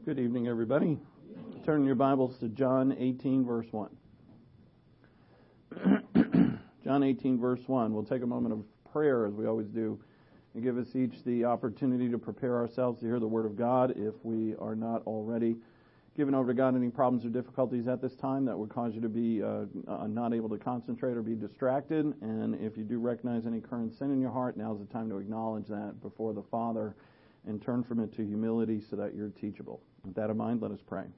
Good evening, everybody. Turn your Bibles to John 18, verse 1. John 18, verse 1. We'll take a moment of prayer, as we always do, and give us each the opportunity to prepare ourselves to hear the Word of God. If we are not already given over to God any problems or difficulties at this time that would cause you to be not able to concentrate or be distracted, and if you do recognize any current sin in your heart, now's the time to acknowledge that before the Father and turn from it to humility so that you're teachable. With that in mind, let us pray.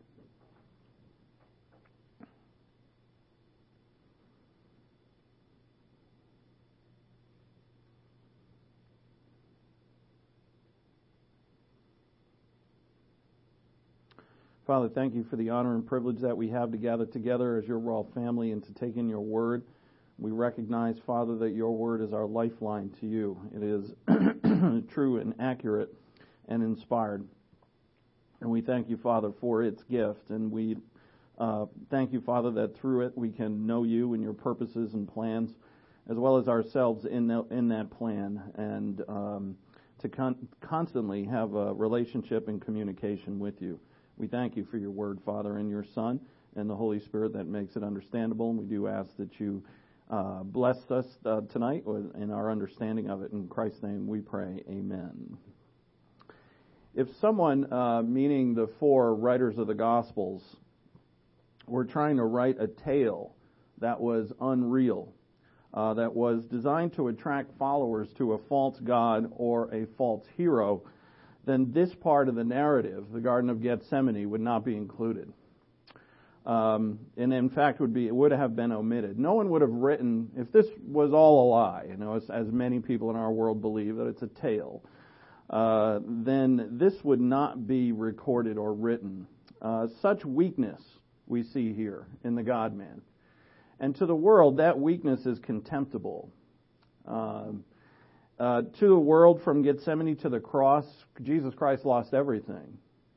Father, thank you for the honor and privilege that we have to gather together as your royal family and to take in your word. We recognize, Father, that your word is our lifeline to you. It is true and accurate and inspired. And we thank you, Father, for its gift. And we thank you, Father, that through it we can know you and your purposes and plans, as well as ourselves in that plan, and to constantly have a relationship and communication with you. We thank you for your word, Father, and your Son, and the Holy Spirit that makes it understandable. And we do ask that you bless us tonight in our understanding of it. In Christ's name we pray. Amen. If someone, meaning the four writers of the Gospels, were trying to write a tale that was unreal, that was designed to attract followers to a false god or a false hero, then this part of the narrative, the Garden of Gethsemane, would not be included. And in fact, it would have been omitted. No one would have written, if this was all a lie, as many people in our world believe that it's a tale, then this would not be recorded or written. Such weakness we see here in the God-man. And to the world, that weakness is contemptible. To the world, from Gethsemane to the cross, Jesus Christ lost everything.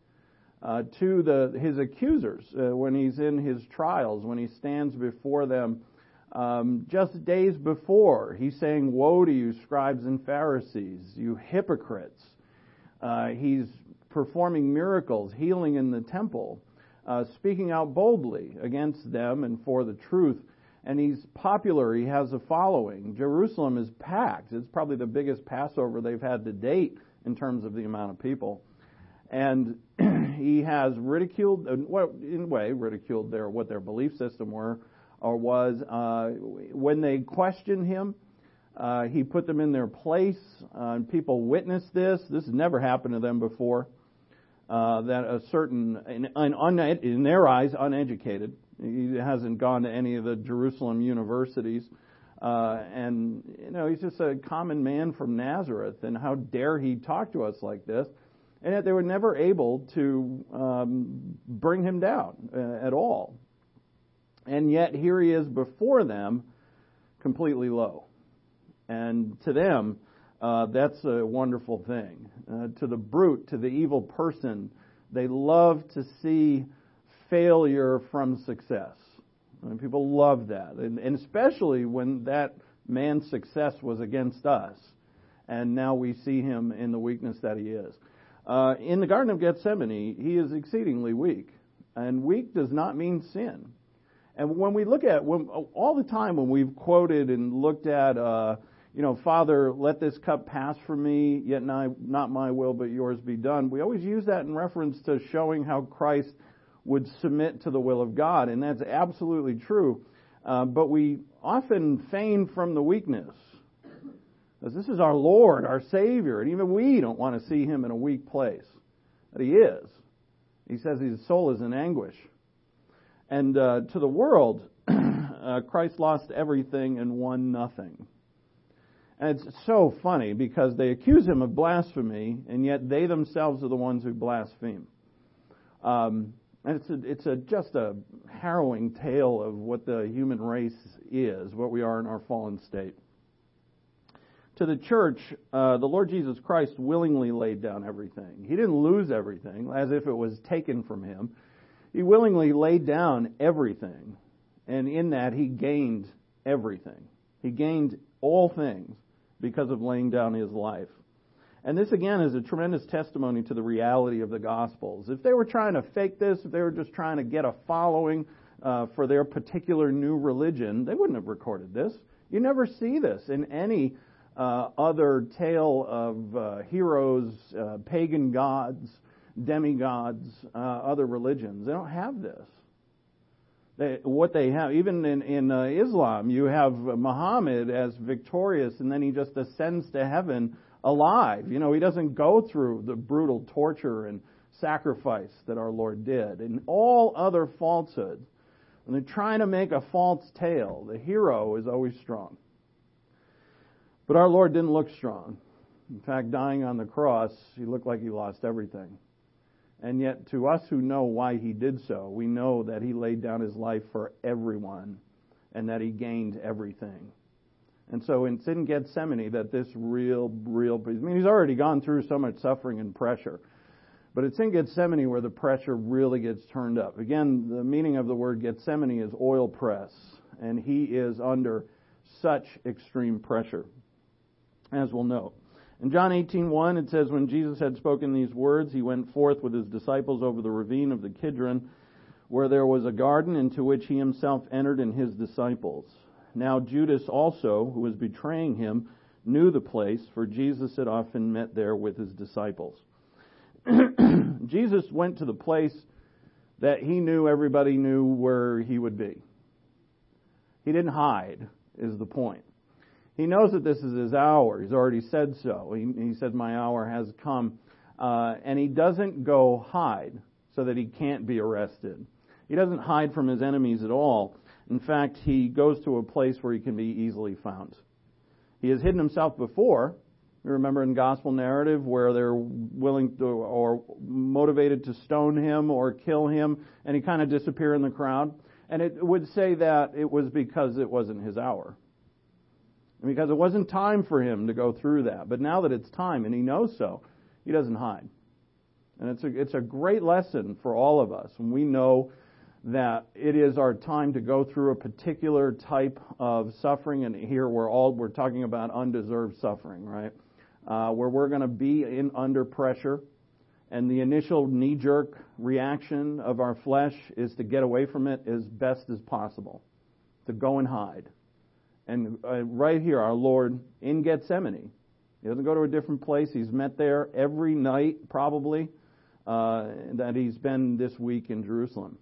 To his accusers, when he's in his trials, when he stands before them, just days before, he's saying, "Woe to you, scribes and Pharisees, you hypocrites." He's performing miracles, healing in the temple, speaking out boldly against them and for the truth. And he's popular. He has a following. Jerusalem is packed. It's probably the biggest Passover they've had to date in terms of the amount of people. And he has ridiculed, in a way, ridiculed what their belief system was. When they questioned him, he put them in their place. People witnessed this. This has never happened to them before. That a certain, in their eyes, uneducated. He hasn't gone to any of the Jerusalem universities. And he's just a common man from Nazareth. And how dare he talk to us like this? And yet they were never able to bring him down at all. And yet here he is before them, completely low. And to them, that's a wonderful thing. To the brute, to the evil person, they love to see failure from success. And people love that. And especially when that man's success was against us. And now we see him in the weakness that he is. In the Garden of Gethsemane, he is exceedingly weak. And weak does not mean sin. And when we look at, all the time when we've quoted and looked at, Father, let this cup pass from me, yet not my will but yours be done, we always use that in reference to showing how Christ would submit to the will of God. And that's absolutely true. But we often feign from the weakness. Because this is our Lord, our Savior, and even we don't want to see him in a weak place. But he is. He says his soul is in anguish. And to the world, Christ lost everything and won nothing. And it's so funny because they accuse him of blasphemy, and yet they themselves are the ones who blaspheme. And it's just a harrowing tale of what the human race is, what we are in our fallen state. To the church, the Lord Jesus Christ willingly laid down everything. He didn't lose everything as if it was taken from him. He willingly laid down everything. And in that, he gained everything. He gained all things because of laying down his life. And this, again, is a tremendous testimony to the reality of the Gospels. If they were trying to fake this, if they were just trying to get a following for their particular new religion, they wouldn't have recorded this. You never see this in any other tale of heroes, pagan gods, demigods, other religions. They don't have this. What they have, even in Islam, you have Muhammad as victorious, and then he just ascends to heaven alive. You know, he doesn't go through the brutal torture and sacrifice that our Lord did. And all other falsehoods, when they're trying to make a false tale, the hero is always strong. But our Lord didn't look strong. In fact, dying on the cross, he looked like he lost everything. And yet, to us who know why he did so, we know that he laid down his life for everyone and that he gained everything. And so it's in Gethsemane that this real, I mean, he's already gone through so much suffering and pressure. But it's in Gethsemane where the pressure really gets turned up. Again, the meaning of the word Gethsemane is oil press. And he is under such extreme pressure, as we'll note. In John 18:1, it says, when Jesus had spoken these words, he went forth with his disciples over the ravine of the Kidron, where there was a garden into which he himself entered and his disciples. Now Judas also, who was betraying him, knew the place, for Jesus had often met there with his disciples. Jesus went to the place that he knew everybody knew where he would be. He didn't hide, is the point. He knows that this is his hour. He's already said so. He said, my hour has come. And he doesn't go hide so that he can't be arrested. He doesn't hide from his enemies at all. In fact, he goes to a place where he can be easily found. He has hidden himself before. You remember in gospel narrative where they're willing to or motivated to stone him or kill him, and he kind of disappeared in the crowd. And it would say that it was because it wasn't his hour. Because it wasn't time for him to go through that. But now that it's time, and he knows so, he doesn't hide. And it's a great lesson for all of us. And we know that it is our time to go through a particular type of suffering. And here we're talking about undeserved suffering, right? Where we're going to be under pressure. And the initial knee-jerk reaction of our flesh is to get away from it as best as possible. To go and hide. And right here, our Lord in Gethsemane. He doesn't go to a different place. He's met there every night, probably, that he's been this week in Jerusalem.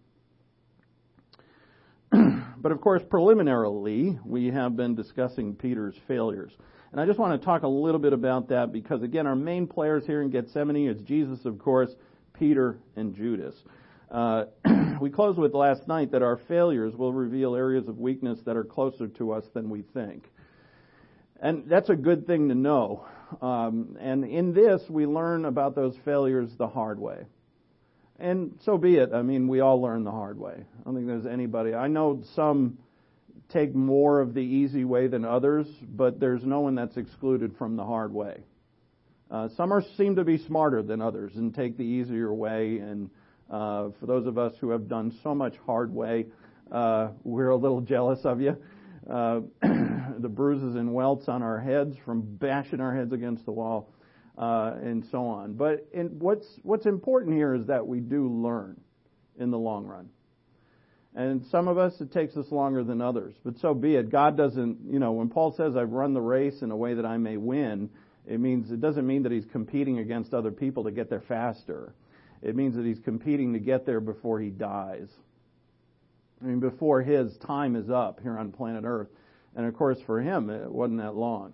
But of course, preliminarily, we have been discussing Peter's failures. And I just want to talk a little bit about that because, again, our main players here in Gethsemane is Jesus, of course, Peter, and Judas. We closed with last night that our failures will reveal areas of weakness that are closer to us than we think. And that's a good thing to know. And in this, we learn about those failures the hard way. And so be it. I mean, we all learn the hard way. I don't think there's anybody. I know some take more of the easy way than others, but there's no one that's excluded from the hard way. Some seem to be smarter than others and take the easier way. And for those of us who have done so much hard way, we're a little jealous of you. The bruises and welts on our heads from bashing our heads against the wall, and so on. But what's important here is that we do learn in the long run. And some of us, it takes us longer than others. But so be it. God doesn't, when Paul says, I've run the race in a way that I may win, it doesn't mean that he's competing against other people to get there faster. It means that he's competing to get there before he dies. I mean, before his time is up here on planet Earth. And of course, for him, it wasn't that long.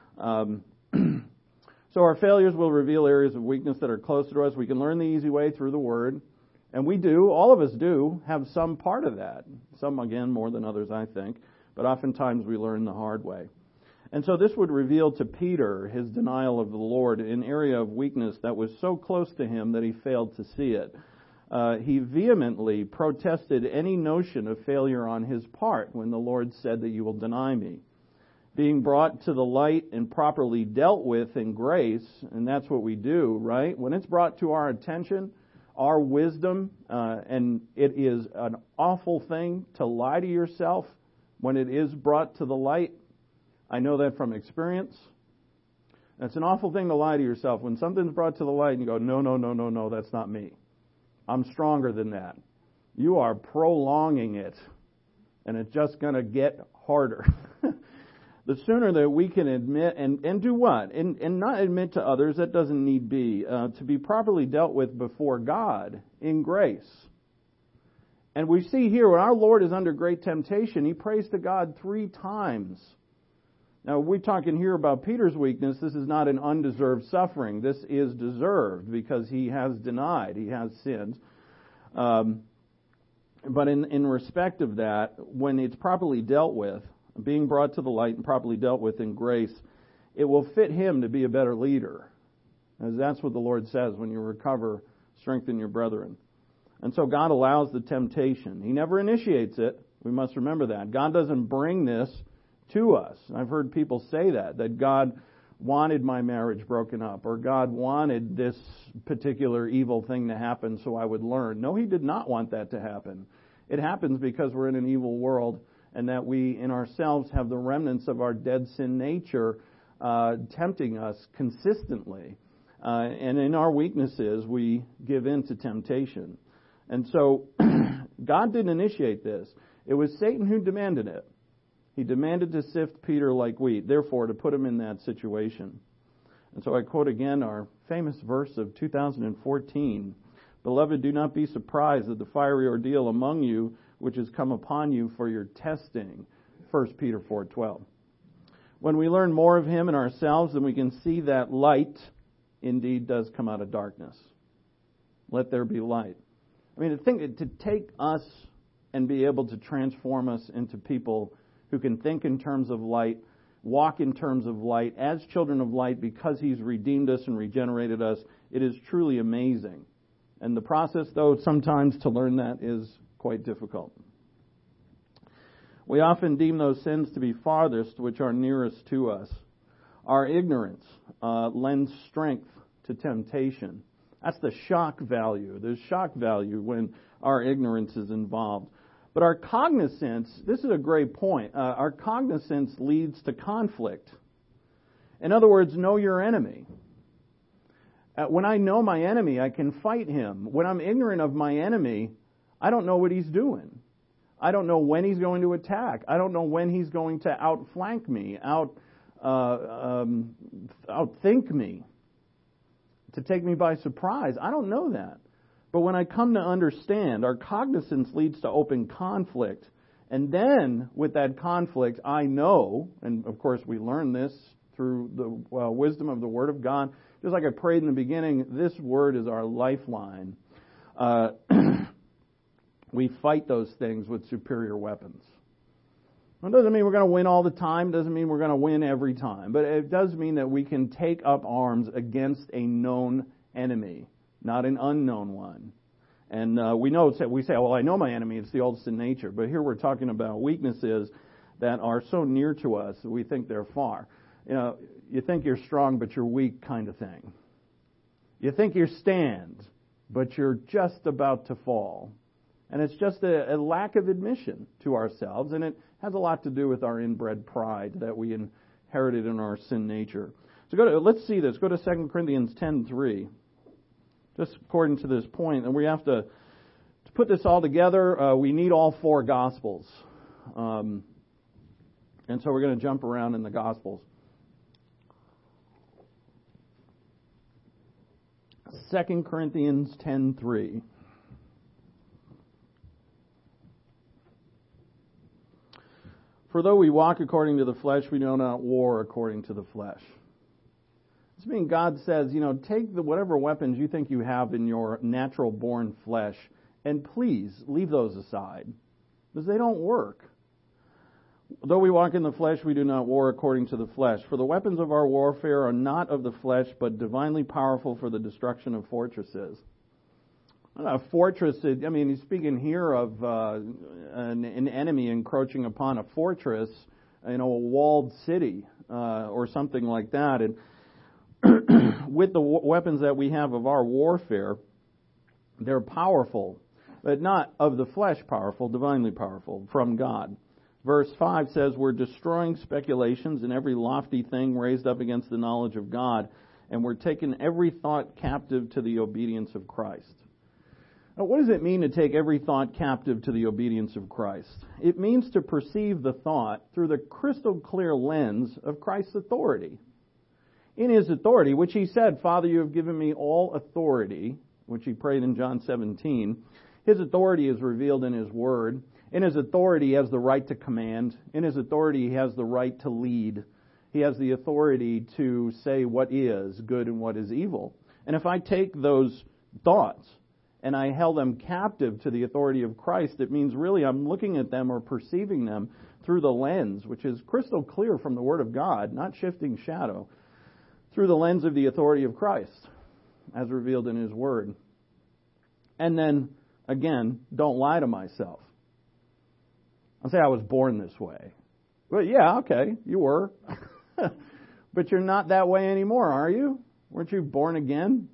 So our failures will reveal areas of weakness that are closer to us. We can learn the easy way through the Word. And we do, all of us do, have some part of that. Some, again, more than others, I think. But oftentimes we learn the hard way. And so this would reveal to Peter his denial of the Lord, an area of weakness that was so close to him that he failed to see it. He vehemently protested any notion of failure on his part when the Lord said that you will deny me. Being brought to the light and properly dealt with in grace, and that's what we do, right? When it's brought to our attention, our wisdom, and it is an awful thing to lie to yourself when it is brought to the light. I know that from experience. That's an awful thing to lie to yourself. When something's brought to the light and you go, no, that's not me. I'm stronger than that. You are prolonging it, and it's just going to get harder. The sooner that we can admit and do what? And not admit to others, that doesn't need be. To be properly dealt with before God in grace. And we see here when our Lord is under great temptation, He prays to God 3 times. Now, we're talking here about Peter's weakness. This is not an undeserved suffering. This is deserved because he has denied. He has sinned. But in respect of that, when it's properly dealt with, being brought to the light and properly dealt with in grace, it will fit him to be a better leader. As that's what the Lord says, when you recover, strengthen your brethren. And so God allows the temptation. He never initiates it. We must remember that. God doesn't bring this to us. I've heard people say that God wanted my marriage broken up, or God wanted this particular evil thing to happen so I would learn. No, He did not want that to happen. It happens because we're in an evil world, and that we in ourselves have the remnants of our dead sin nature tempting us consistently. And in our weaknesses, we give in to temptation. And so, God didn't initiate this. It was Satan who demanded it. He demanded to sift Peter like wheat, therefore to put him in that situation. And so I quote again our famous verse of 2014. Beloved, do not be surprised at the fiery ordeal among you, which has come upon you for your testing. 1 Peter 4:12. When we learn more of Him and ourselves, then we can see that light indeed does come out of darkness. Let there be light. I mean, to take us and be able to transform us into people who can think in terms of light, walk in terms of light, as children of light, because He's redeemed us and regenerated us, it is truly amazing. And the process, though, sometimes to learn that is quite difficult. We often deem those sins to be farthest which are nearest to us. Our ignorance lends strength to temptation. That's the shock value. There's shock value when our ignorance is involved. But our cognizance, this is a great point, our cognizance leads to conflict. In other words, know your enemy. When I know my enemy, I can fight him. When I'm ignorant of my enemy, I don't know what he's doing. I don't know when he's going to attack. I don't know when he's going to outflank me, outthink me, to take me by surprise. I don't know that. But when I come to understand, our cognizance leads to open conflict. And then, with that conflict, I know, and of course we learn this through the wisdom of the Word of God. Just like I prayed in the beginning, this Word is our lifeline. We fight those things with superior weapons. It doesn't mean we're going to win all the time. It doesn't mean we're going to win every time. But it does mean that we can take up arms against a known enemy, not an unknown one. And we say, well, I know my enemy. It's the old sin nature. But here we're talking about weaknesses that are so near to us that we think they're far. You know, you think you're strong, but you're weak kind of thing. You think you stand, but you're just about to fall. And it's just a lack of admission to ourselves, and it has a lot to do with our inbred pride that we inherited in our sin nature. So let's see this. Go to 2 Corinthians 10:3. Just according to this point, and we have to put this all together, we need all 4 Gospels. And so we're going to jump around in the Gospels. 2 Corinthians 10:3. For though we walk according to the flesh, we do not war according to the flesh. This means God says, take whatever weapons you think you have in your natural born flesh, and please leave those aside, because they don't work. Though we walk in the flesh, we do not war according to the flesh. For the weapons of our warfare are not of the flesh, but divinely powerful for the destruction of fortresses. A fortress, he's speaking here of an enemy encroaching upon a fortress, a walled city, or something like that. And with the weapons that we have of our warfare, they're powerful, but not of the flesh powerful, divinely powerful, from God. Verse 5 says, we're destroying speculations and every lofty thing raised up against the knowledge of God, and we're taking every thought captive to the obedience of Christ. Now, what does it mean to take every thought captive to the obedience of Christ? It means to perceive the thought through the crystal clear lens of Christ's authority. In His authority, which He said, Father, you have given me all authority, which He prayed in John 17, His authority is revealed in His Word. In His authority, He has the right to command. In His authority, He has the right to lead. He has the authority to say what is good and what is evil. And if I take those thoughts and I held them captive to the authority of Christ, it means really I'm looking at them or perceiving them through the lens, which is crystal clear from the Word of God, not shifting shadow, through the lens of the authority of Christ, as revealed in His Word. And then, again, don't lie to myself. I'll say I was born this way. Well, yeah, okay, you were. But you're not that way anymore, are you? Weren't you born again?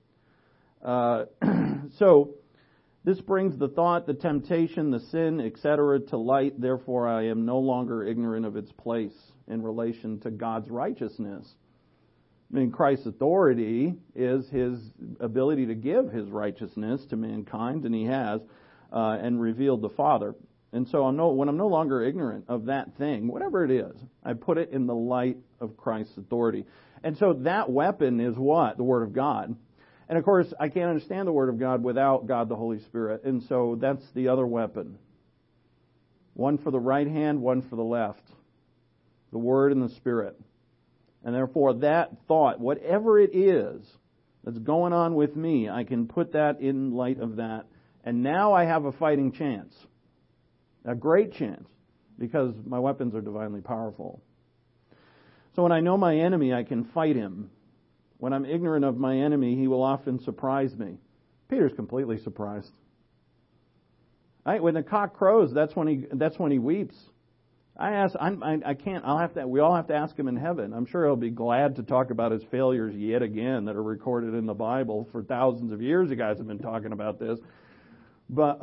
So, this brings the thought, the temptation, the sin, etc. to light. Therefore, I am no longer ignorant of its place in relation to God's righteousness. I mean, Christ's authority is His ability to give His righteousness to mankind, and He has, and revealed the Father. And so when I'm no longer ignorant of that thing, whatever it is, I put it in the light of Christ's authority. And so that weapon is what? The Word of God. And of course, I can't understand the Word of God without God the Holy Spirit. And so that's the other weapon. One for the right hand, one for the left. The Word and the Spirit. And therefore that thought, whatever it is that's going on with me, I can put that in light of that. And now I have a fighting chance. A great chance. Because my weapons are divinely powerful. So when I know my enemy, I can fight him. When I'm ignorant of my enemy, he will often surprise me. Peter's completely surprised. Right? When the cock crows, that's when he weeps. I can't. We all have to ask him in heaven. I'm sure he'll be glad to talk about his failures yet again that are recorded in the Bible for thousands of years. You guys have been talking about this, but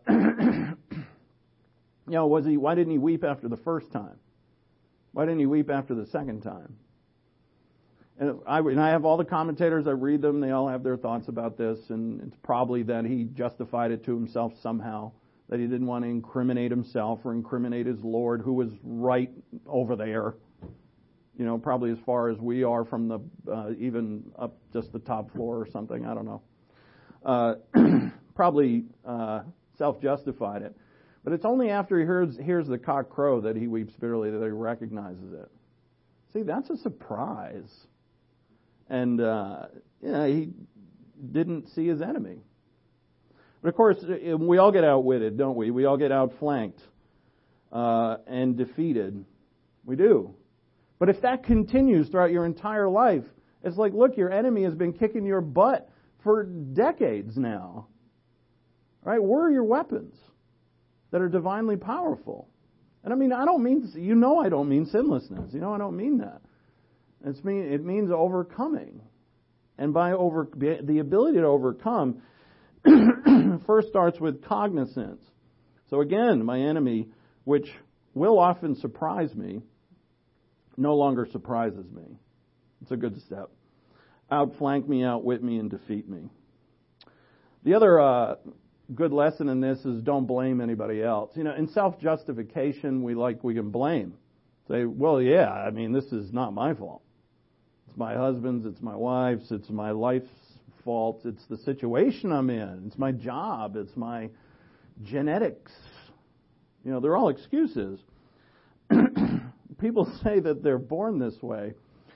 why didn't he weep after the first time? Why didn't he weep after the second time? And I have all the commentators. I read them. They all have their thoughts about this, and it's probably that he justified it to himself somehow. That he didn't want to incriminate himself or incriminate his Lord, who was right over there, probably as far as we are from the even up just the top floor or something. I don't know. Probably self-justified it, but it's only after he hears the cock crow that he weeps bitterly, that he recognizes it. See, that's a surprise, and he didn't see his enemy. But of course, we all get outwitted, don't we? We all get outflanked and defeated. We do. But if that continues throughout your entire life, it's like, look, your enemy has been kicking your butt for decades now. Right? Where are your weapons that are divinely powerful? And I mean, I don't mean sinlessness. I don't mean that. It means overcoming. And by the ability to overcome first starts with cognizance. So again, my enemy, which will often surprise me, no longer surprises me. It's a good step. Outflank me, outwit me, and defeat me. The other good lesson in this is don't blame anybody else. In self-justification, we can blame. Say, well, yeah, this is not my fault. It's my husband's, it's my wife's, it's my life's fault. It's the situation I'm in. It's my job. It's my genetics. They're all excuses. People say that they're born this way.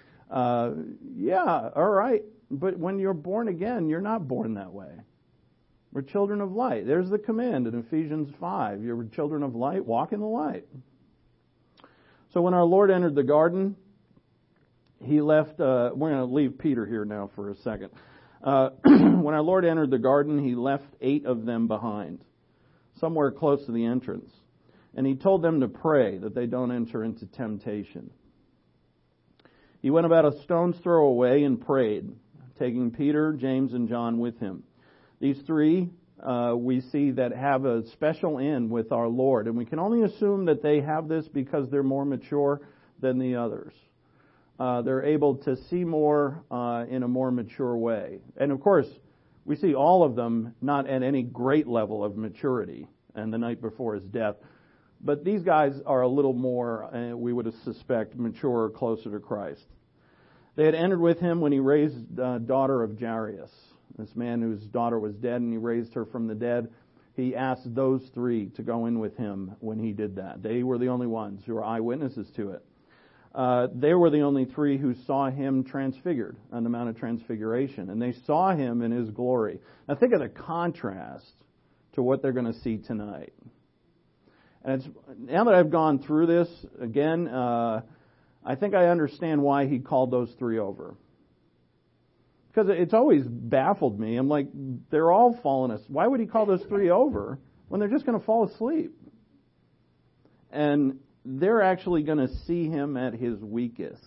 Yeah, all right. But when you're born again, you're not born that way. We're children of light. There's the command in Ephesians 5. You're children of light, walk in the light. So when our Lord entered the garden, He left, we're going to leave Peter here now for a second. When our Lord entered the garden, He left 8 of them behind, somewhere close to the entrance. And He told them to pray that they don't enter into temptation. He went about a stone's throw away and prayed, taking Peter, James, and John with Him. These 3 we see that have a special end with our Lord. And we can only assume that they have this because they're more mature than the others. They're able to see more in a more mature way. And of course, we see all of them not at any great level of maturity and the night before his death. But these guys are a little more, we would suspect, mature or closer to Christ. They had entered with him when he raised the daughter of Jairus, this man whose daughter was dead, and he raised her from the dead. He asked those three to go in with him when he did that. They were the only ones who were eyewitnesses to it. They were the only three who saw him transfigured on the Mount of Transfiguration, and they saw him in his glory. Now think of the contrast to what they're going to see tonight. And now that I've gone through this again, I think I understand why he called those three over. Because it's always baffled me. I'm like, they're all falling asleep. Why would he call those three over when they're just going to fall asleep? And they're actually going to see him at his weakest.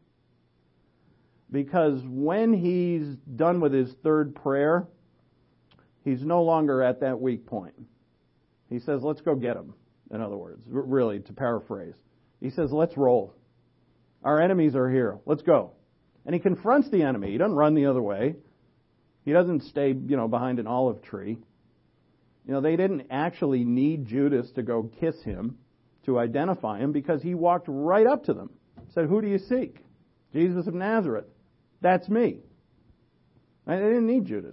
Because when he's done with his third prayer, he's no longer at that weak point. He says, let's go get him. In other words, really, to paraphrase. He says, let's roll. Our enemies are here. Let's go. And he confronts the enemy. He doesn't run the other way. He doesn't stay, behind an olive tree. They didn't actually need Judas to go kiss him to identify him because he walked right up to them. Said, who do you seek? Jesus of Nazareth. That's me. And they didn't need Judas.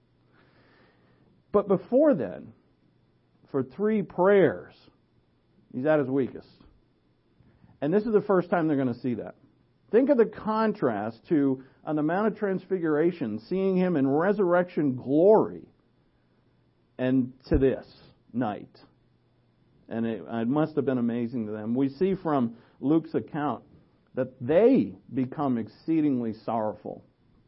But before then, for 3 prayers, he's at his weakest. And this is the first time they're going to see that. Think of the contrast to, on the Mount of Transfiguration, seeing him in resurrection glory, and to this night. And it must have been amazing to them. We see from Luke's account that they become exceedingly sorrowful.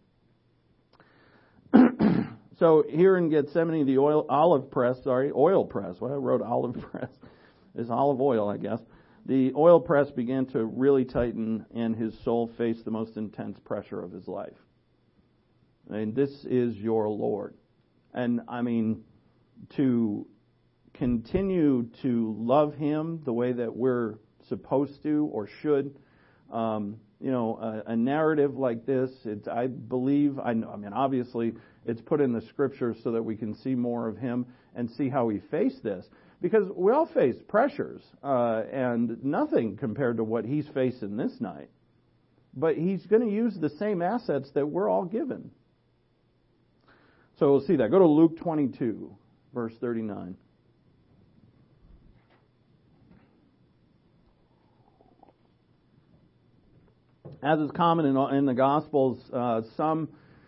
So here in Gethsemane, the oil press. Well, I wrote olive press. It's olive oil, I guess. The oil press began to really tighten, and his soul faced the most intense pressure of his life. And this is your Lord. And to continue to love him the way that we're supposed to or should, a narrative like this, obviously it's put in the scriptures so that we can see more of him and see how he faced this. Because we all face pressures, and nothing compared to what he's facing this night. But he's going to use the same assets that we're all given. So we'll see that. Go to Luke 22, verse 39. As is common in the Gospels, some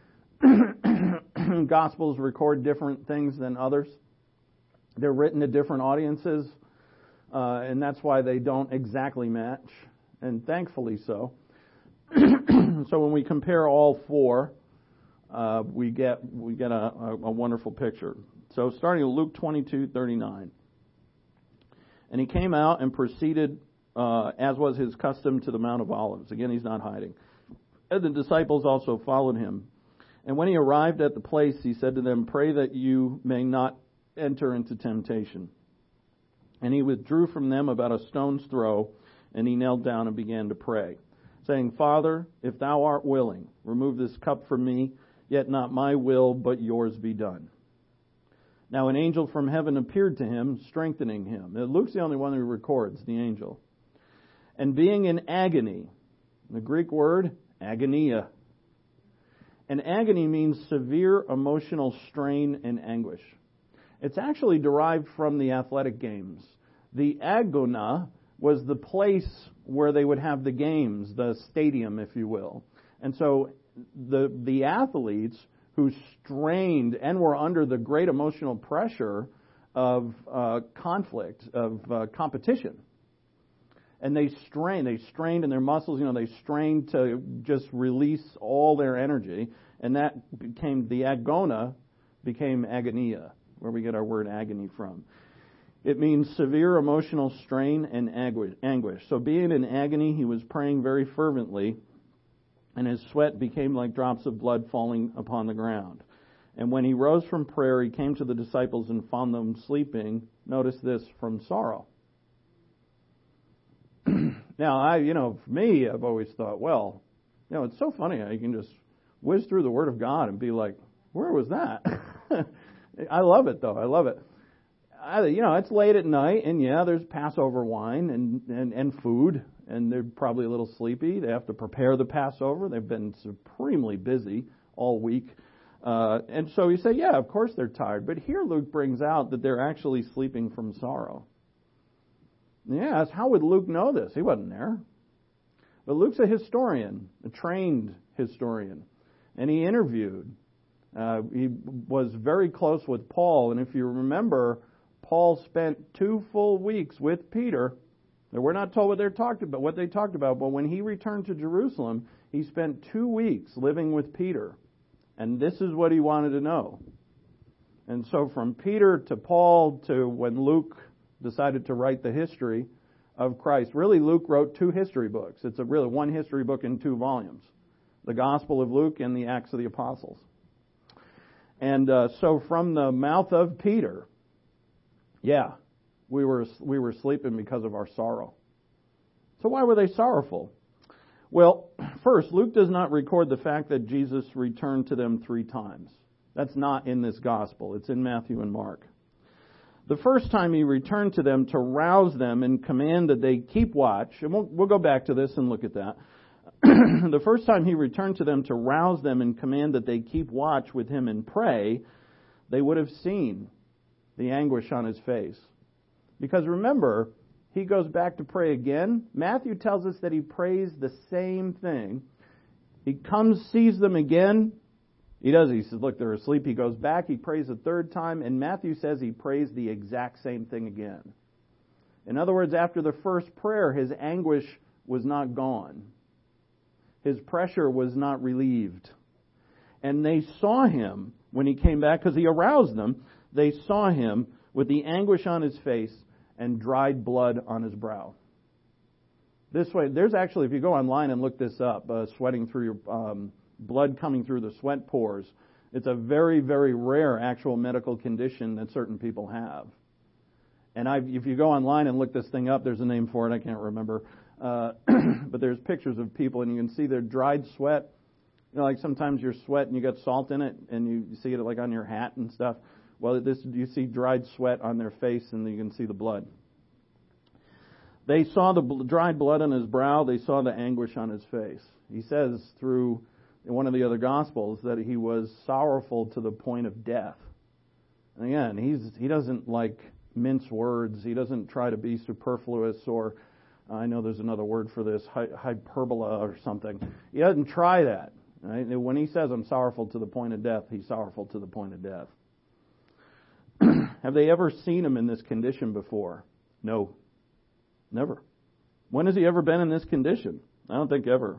Gospels record different things than others. They're written to different audiences, and that's why they don't exactly match, and thankfully so. So when we compare all 4, we get a wonderful picture. So starting with Luke 22:39. And he came out and proceeded, as was his custom, to the Mount of Olives. Again, he's not hiding. And the disciples also followed him. And when he arrived at the place, he said to them, "Pray that you may not enter into temptation." And he withdrew from them about a stone's throw, and he knelt down and began to pray, saying, "Father, if thou art willing, remove this cup from me, yet not my will, but yours be done." Now an angel from heaven appeared to him, strengthening him. Now, Luke's the only one who records the angel. And being in agony, the Greek word, agonia. And agony means severe emotional strain and anguish. It's actually derived from the athletic games. The agona was the place where they would have the games, the stadium, if you will. And so the athletes who strained and were under the great emotional pressure of conflict, of competition. And they strained in their muscles, they strained to just release all their energy. And that became, the agona became agonia, where we get our word agony from. It means severe emotional strain and anguish. So being in agony, he was praying very fervently, and his sweat became like drops of blood falling upon the ground. And when he rose from prayer, he came to the disciples and found them sleeping. Notice this, from sorrow. Now, for me, I've always thought, well, it's so funny how you can just whiz through the Word of God and be like, where was that? I love it, though. I love it. It's late at night, and there's Passover wine and food, and they're probably a little sleepy. They have to prepare the Passover. They've been supremely busy all week. And so you say, yeah, of course they're tired. But here Luke brings out that they're actually sleeping from sorrow. Yes, how would Luke know this? He wasn't there. But Luke's a historian, a trained historian. And he interviewed. He was very close with Paul. And if you remember, Paul spent 2 full weeks with Peter. Now, we're not told what they talked about, but when he returned to Jerusalem, he spent 2 weeks living with Peter. And this is what he wanted to know. And so from Peter to Paul to when Luke decided to write the history of Christ, really Luke wrote 2 history books. It's really one history book in 2 volumes. The Gospel of Luke and the Acts of the Apostles. And so from the mouth of Peter, we were sleeping because of our sorrow. So why were they sorrowful? Well, first, Luke does not record the fact that Jesus returned to them 3 times. That's not in this gospel. It's in Matthew and Mark. The first time he returned to them to rouse them and command that they keep watch, and we'll go back to this and look at that. The first time he returned to them to rouse them and command that they keep watch with him and pray, they would have seen the anguish on his face. Because remember, he goes back to pray again. Matthew tells us that he prays the same thing. He comes, sees them again. He says, look, they're asleep. He goes back, he prays a 3rd time, and Matthew says he prays the exact same thing again. In other words, after the first prayer, his anguish was not gone. His pressure was not relieved. And they saw him when he came back, because he aroused them. They saw him with the anguish on his face and dried blood on his brow. This way, there's actually, if you go online and look this up, sweating through your blood coming through the sweat pores, it's a very, very rare actual medical condition that certain people have. And if you go online and look this thing up, there's a name for it, I can't remember. But there's pictures of people, and you can see their dried sweat. Like sometimes your sweat and you got salt in it, and you see it like on your hat and stuff. Well, you see dried sweat on their face, and you can see the blood. They saw the dried blood on his brow. They saw the anguish on his face. He says through in one of the other Gospels that he was sorrowful to the point of death. And again, he doesn't like mince words. He doesn't try to be superfluous or, I know there's another word for this, hyperbola or something. He doesn't try that. Right? When he says, I'm sorrowful to the point of death, he's sorrowful to the point of death. Have they ever seen him in this condition before? No. Never. When has he ever been in this condition? I don't think ever.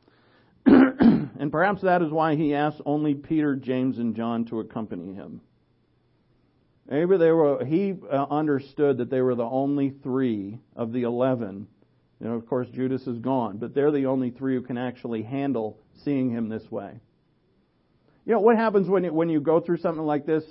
And perhaps that is why he asked only Peter, James, and John to accompany him. Maybe he understood that they were the only 3 of the 11. Of course, Judas is gone, but they're the only 3 who can actually handle seeing him this way. What happens when you go through something like this,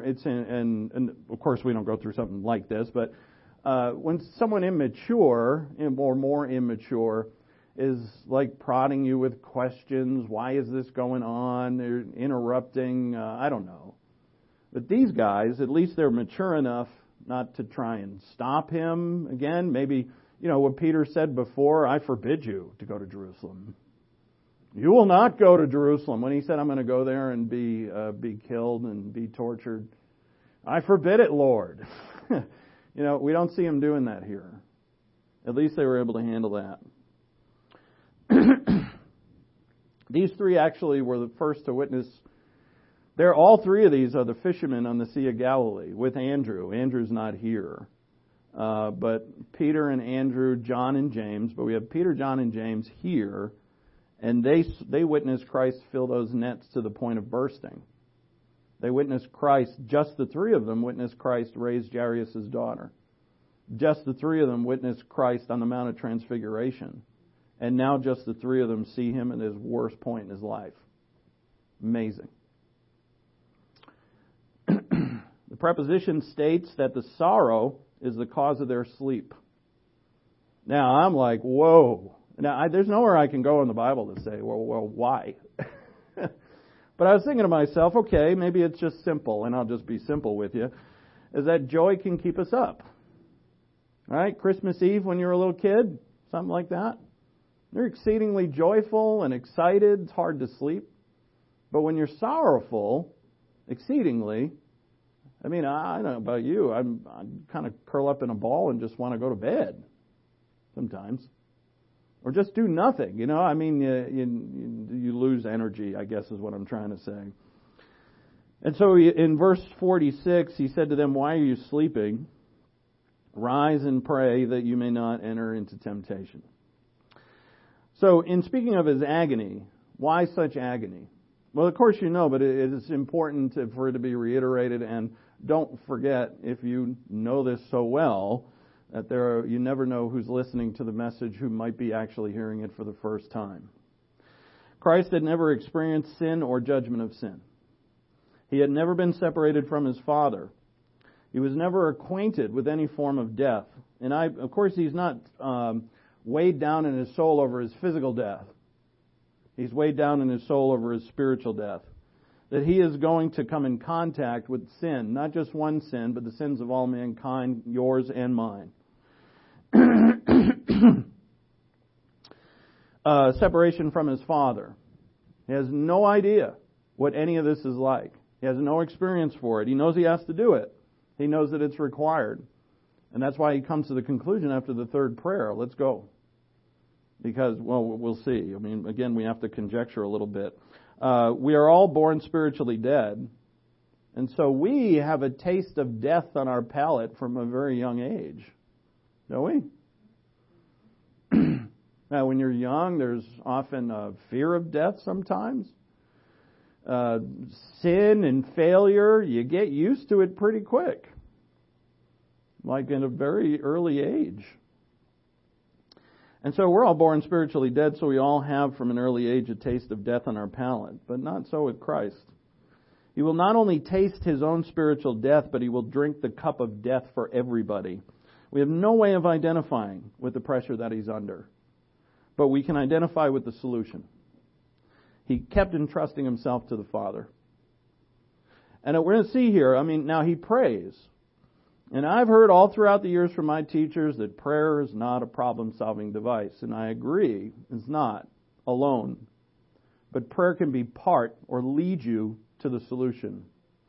and of course we don't go through something like this, but when someone immature or more immature is like prodding you with questions, why is this going on? They're interrupting, I don't know. But these guys, at least they're mature enough not to try and stop him. Again, maybe, what Peter said before, I forbid you to go to Jerusalem. You will not go to Jerusalem. When he said, I'm going to go there and be killed and be tortured, I forbid it, Lord. We don't see him doing that here. At least they were able to handle that. These 3 actually were the first to witness. All 3 of these are the fishermen on the Sea of Galilee with Andrew. Andrew's not here. But Peter and Andrew, John and James. But we have Peter, John, and James here. And they witnessed Christ fill those nets to the point of bursting. They witnessed Christ, just the 3 of them witnessed Christ raise Jairus' daughter. Just the 3 of them witnessed Christ on the Mount of Transfiguration. And now just the 3 of them see him at his worst point in his life. Amazing. preposition states that the sorrow is the cause of their sleep. Now, I'm like, whoa. Now, there's nowhere I can go in the Bible to say, well, why? But I was thinking to myself, okay, maybe it's just simple, and I'll just be simple with you, is that joy can keep us up. All right, Christmas Eve when you're a little kid, something like that. You're exceedingly joyful and excited. It's hard to sleep. But when you're sorrowful, exceedingly, I mean, I don't know about you. I kind of curl up in a ball and just want to go to bed sometimes. Or just do nothing. You know, I mean, you lose energy, I guess is what I'm trying to say. And so in verse 46, he said to them, "Why are you sleeping? Rise and pray that you may not enter into temptation." So in speaking of his agony, why such agony? Well, of course you know, but it is important for it to be reiterated. And don't forget, if you know this so well, that you never know who's listening to the message who might be actually hearing it for the first time. Christ had never experienced sin or judgment of sin. He had never been separated from his Father. He was never acquainted with any form of death. And of course, he's not weighed down in his soul over his physical death. He's weighed down in his soul over his spiritual death. That he is going to come in contact with sin, not just one sin, but the sins of all mankind, yours and mine. Separation from his Father. He has no idea what any of this is like. He has no experience for it. He knows he has to do it. He knows that it's required. And that's why he comes to the conclusion after the third prayer, let's go. Because, well, we'll see. I mean, again, we have to conjecture a little bit. We are all born spiritually dead. And so we have a taste of death on our palate from a very young age. Don't we? Now, when you're young, there's often a fear of death sometimes. Sin and failure, you get used to it pretty quick. Like in a very early age. And so we're all born spiritually dead, so we all have from an early age a taste of death on our palate. But not so with Christ. He will not only taste his own spiritual death, but he will drink the cup of death for everybody. We have no way of identifying with the pressure that he's under. But we can identify with the solution. He kept entrusting himself to the Father. And we're going to see here, I mean, now he prays. And I've heard all throughout the years from my teachers that prayer is not a problem-solving device. And I agree, it's not alone. But prayer can be part or lead you to the solution.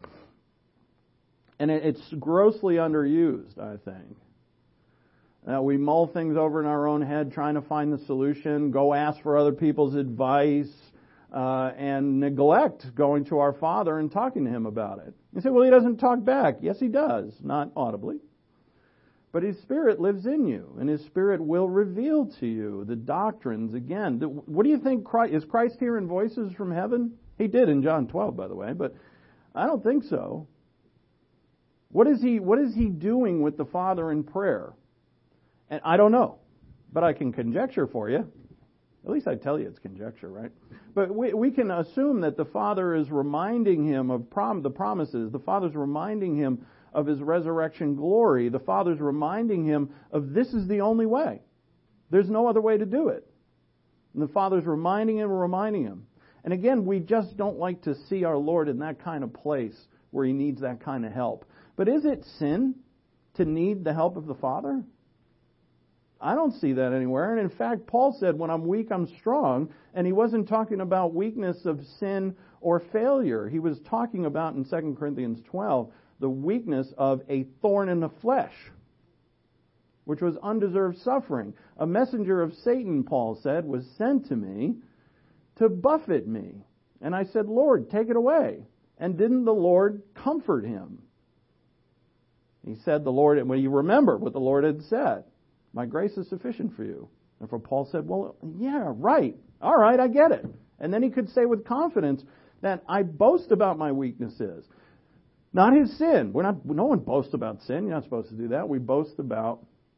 And it's grossly underused, I think. We mull things over in our own head trying to find the solution, go ask for other people's advice, and neglect going to our Father and talking to Him about it. You say, well, He doesn't talk back. Yes, He does, not audibly. But His Spirit lives in you, and His Spirit will reveal to you the doctrines again. What do you think? Is Christ hearing voices from heaven? He did in John 12, by the way, but I don't think so. What is He doing with the Father in prayer? And I don't know, but I can conjecture for you. At least I tell you it's conjecture, right? But we can assume that the Father is reminding Him of the promises. The Father's reminding Him of His resurrection glory. The Father's reminding Him of this is the only way. There's no other way to do it. And the Father's reminding Him. And again, we just don't like to see our Lord in that kind of place where He needs that kind of help. But is it sin to need the help of the Father? I don't see that anywhere. And in fact, Paul said, when I'm weak, I'm strong. And he wasn't talking about weakness of sin or failure. He was talking about, in 2 Corinthians 12, the weakness of a thorn in the flesh, which was undeserved suffering. A messenger of Satan, Paul said, was sent to me to buffet me. And I said, Lord, take it away. And didn't the Lord comfort him? He said, when you remember what the Lord had said, my grace is sufficient for you. And for Paul said, well, yeah, right. All right, I get it. And then he could say with confidence that I boast about my weaknesses. Not his sin. No one boasts about sin. You're not supposed to do that. We boast about,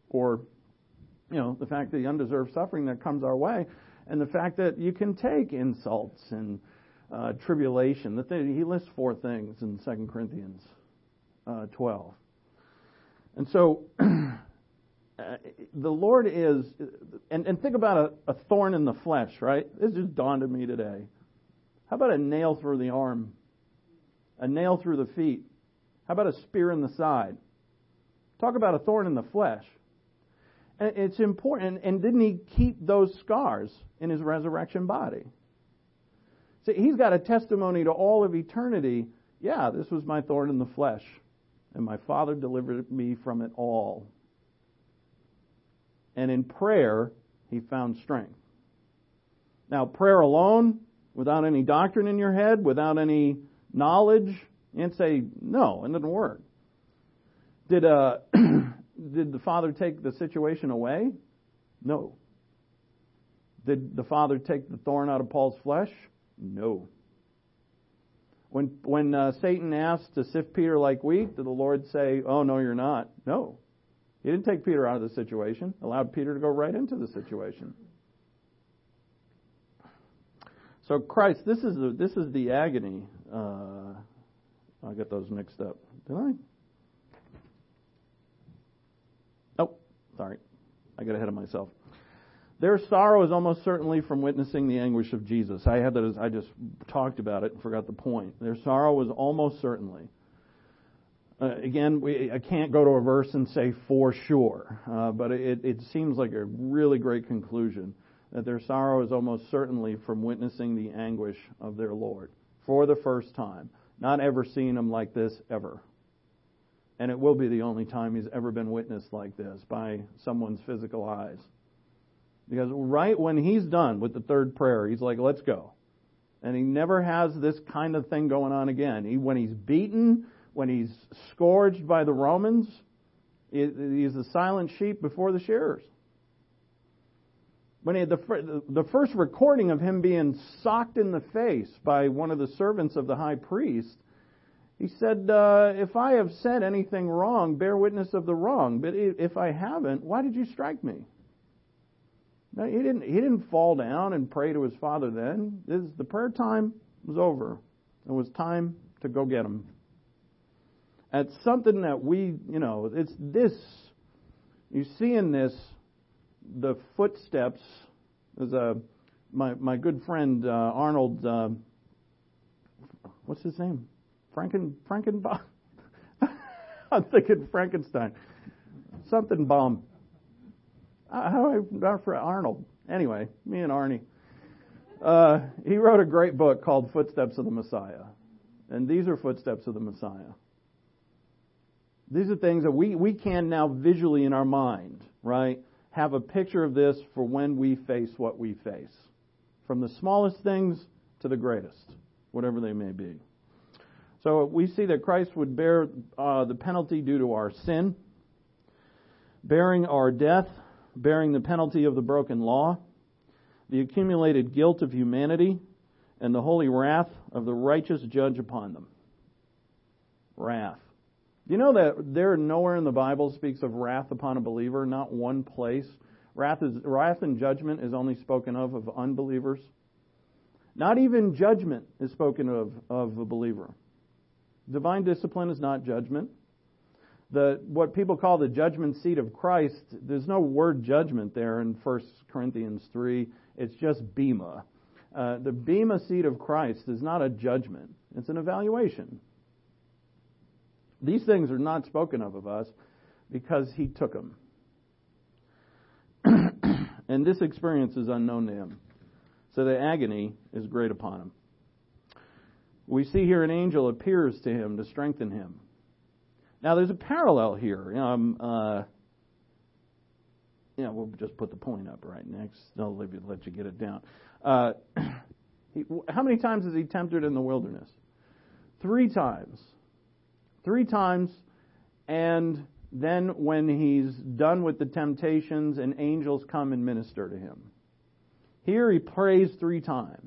the fact that the undeserved suffering that comes our way, and the fact that you can take insults and tribulation. He lists 4 things in 2 Corinthians. 12. And so the Lord is, and think about a thorn in the flesh, right? This just dawned on me today. How about a nail through the arm? A nail through the feet? How about a spear in the side? Talk about a thorn in the flesh. And it's important. And didn't he keep those scars in his resurrection body? See, he's got a testimony to all of eternity. Yeah, this was my thorn in the flesh, and my Father delivered me from it all. And in prayer, he found strength. Now, prayer alone, without any doctrine in your head, without any knowledge, and say, no, it didn't work. Did the Father take the situation away? No. Did the Father take the thorn out of Paul's flesh? No. When Satan asked to sift Peter like wheat, did the Lord say, oh, no, you're not? No. He didn't take Peter out of the situation, allowed Peter to go right into the situation. So Christ, this is the agony. I got those mixed up. Did I? Oh, sorry. I got ahead of myself. Their sorrow is almost certainly from witnessing the anguish of Jesus. I just talked about it and forgot the point. Their sorrow was almost certainly. Again, I can't go to a verse and say for sure, but it seems like a really great conclusion that their sorrow is almost certainly from witnessing the anguish of their Lord for the first time. Not ever seen him like this ever. And it will be the only time he's ever been witnessed like this by someone's physical eyes. Because right when he's done with the third prayer, he's like, let's go. And he never has this kind of thing going on again. When he's beaten, when he's scourged by the Romans, he's the silent sheep before the shearers. When he had the first recording of him being socked in the face by one of the servants of the high priest, he said, if I have said anything wrong, bear witness of the wrong. But if I haven't, why did you strike me? No, he didn't fall down and pray to his Father then. The prayer time was over. It was time to go get him. It's something that it's this. You see in this, the footsteps. There's my good friend Arnold. What's his name? Frankenbaum. I'm thinking Frankenstein. Something bomb. How do I got for Arnold? Anyway, me and Arnie. He wrote a great book called Footsteps of the Messiah. And these are footsteps of the Messiah. These are things that we can now visually in our mind, right, have a picture of this for when we face what we face. From the smallest things to the greatest, whatever they may be. So we see that Christ would bear the penalty due to our sin, bearing our death, bearing the penalty of the broken law, the accumulated guilt of humanity, and the holy wrath of the righteous judge upon them. Wrath. You know that there nowhere in the Bible speaks of wrath upon a believer, not one place. Wrath and judgment is only spoken of unbelievers. Not even judgment is spoken of a believer. Divine discipline is not judgment. What people call the judgment seat of Christ, there's no word judgment there in 1 Corinthians 3. It's just bema. The bema seat of Christ is not a judgment. It's an evaluation. These things are not spoken of us because he took them. And this experience is unknown to him. So the agony is great upon him. We see here an angel appears to him to strengthen him. Now, there's a parallel here. We'll just put the point up right next. I'll let you get it down. How many times is he tempted in the wilderness? 3 times. 3 times, and then when he's done with the temptations and angels come and minister to him. Here he prays 3 times.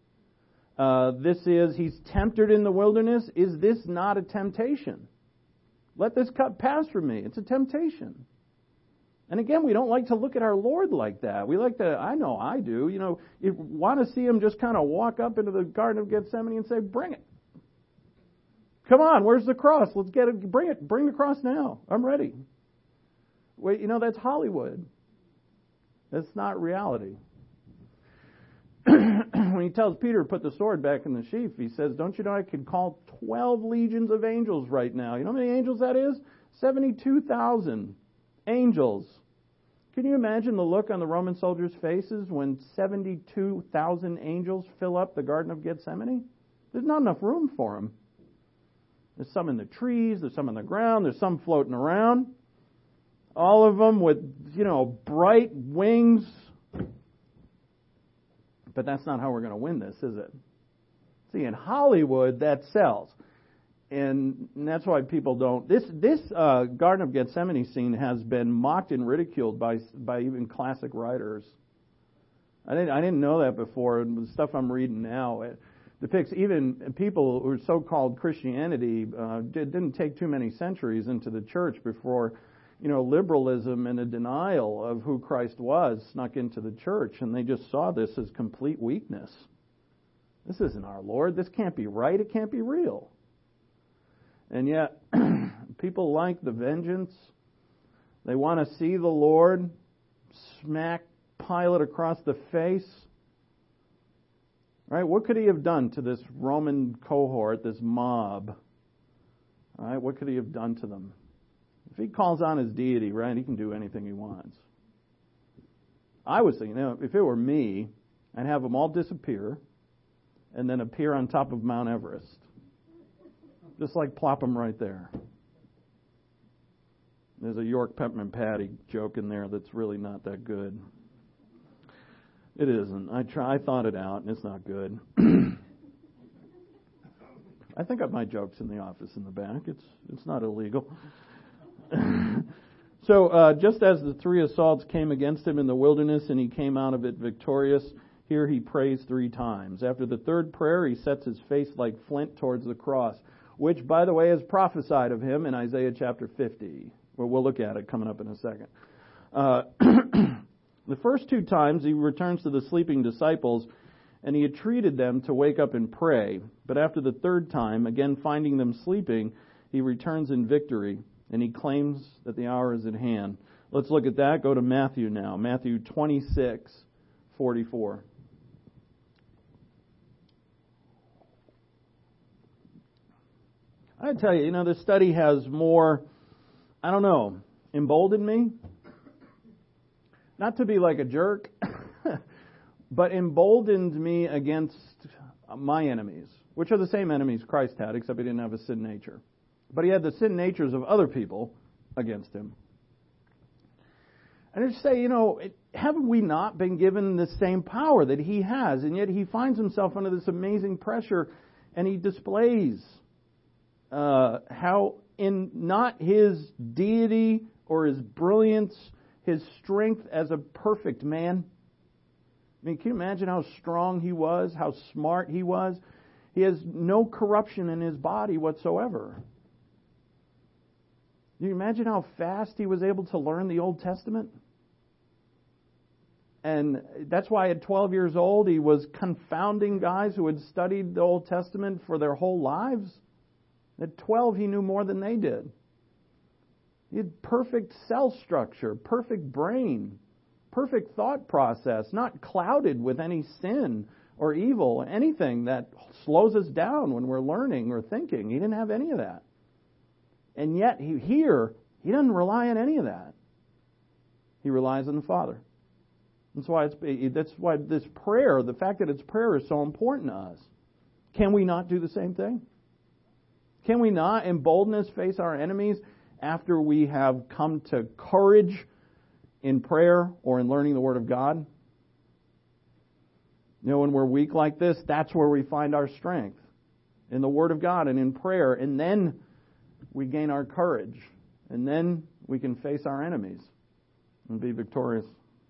He's tempted in the wilderness. Is this not a temptation? Let this cup pass from me. It's a temptation. And again, we don't like to look at our Lord like that. We like to, I know I do, you want to see him just kind of walk up into the Garden of Gethsemane and say, bring it. Come on, where's the cross? Let's get it. Bring it. Bring the cross now. I'm ready. Wait, that's Hollywood. That's not reality. When he tells Peter to put the sword back in the sheath, he says, don't you know I could call 12 legions of angels right now? You know how many angels that is? 72,000 angels. Can you imagine the look on the Roman soldiers' faces when 72,000 angels fill up the Garden of Gethsemane? There's not enough room for them. There's some in the trees, there's some on the ground, there's some floating around. All of them with, bright wings. But that's not how we're going to win this, is it? See, in Hollywood, that sells. And that's why people don't... This Garden of Gethsemane scene has been mocked and ridiculed by even classic writers. I didn't know that before, and the stuff I'm reading now, it depicts even people who are so-called Christianity didn't take too many centuries into the church before, liberalism and a denial of who Christ was snuck into the church, and they just saw this as complete weakness. This isn't our Lord. This can't be right. It can't be real. And yet, people like the vengeance. They want to see the Lord smack Pilate across the face. Right? What could he have done to this Roman cohort, this mob? All right? What could he have done to them? If he calls on his deity, right, he can do anything he wants. I was thinking, if it were me, I'd have them all disappear and then appear on top of Mount Everest. Just like plop them right there. There's a York peppermint patty joke in there that's really not that good. It isn't. I thought it out, and it's not good. I think I have my jokes in the office in the back. It's not illegal. So just as the 3 assaults came against him in the wilderness and he came out of it victorious, here he prays 3 times. After the 3rd prayer, he sets his face like flint towards the cross, which, by the way, is prophesied of him in Isaiah chapter 50. Well, we'll look at it coming up in a second. The first 2 times he returns to the sleeping disciples, and he entreated them to wake up and pray. But after the 3rd time, again finding them sleeping, he returns in victory, and he claims that the hour is at hand. Let's look at that. Go to Matthew now. Matthew 26:44. I tell you, this study has more, emboldened me. Not to be like a jerk, but emboldened me against my enemies, which are the same enemies Christ had, except he didn't have a sin nature. But he had the sin natures of other people against him. And I just say, haven't we not been given the same power that he has? And yet he finds himself under this amazing pressure, and he displays how in not his deity or his brilliance, his strength as a perfect man. Can you imagine how strong he was, how smart he was? He has no corruption in his body whatsoever. Can you imagine how fast he was able to learn the Old Testament? And that's why at 12 years old he was confounding guys who had studied the Old Testament for their whole lives. At 12 he knew more than they did. He had perfect cell structure, perfect brain, perfect thought process, not clouded with any sin or evil, anything that slows us down when we're learning or thinking. He didn't have any of that. And yet, he doesn't rely on any of that. He relies on the Father. That's why this prayer, the fact that it's prayer, is so important to us. Can we not do the same thing? Can we not, in boldness, face our enemies after we have come to courage in prayer or in learning the Word of God? When we're weak like this, that's where we find our strength, in the Word of God and in prayer. And then we gain our courage. And then we can face our enemies and be victorious.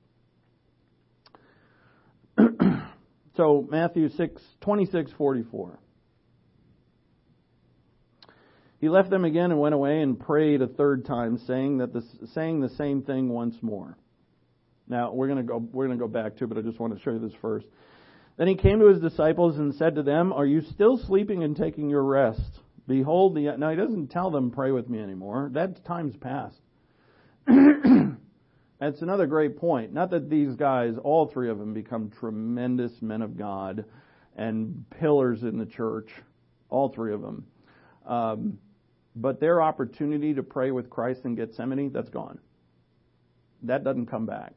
So Matthew 26:44. He left them again and went away and prayed a 3rd time, saying the same thing once more. Now we're going to go back to it, but I just want to show you this first. Then he came to his disciples and said to them, "Are you still sleeping and taking your rest? Behold the... Now, he doesn't tell them, pray with me anymore. That time's past. That's another great point. Not that these guys, all three of them, become tremendous men of God and pillars in the church. All three of them. But their opportunity to pray with Christ in Gethsemane, that's gone. That doesn't come back.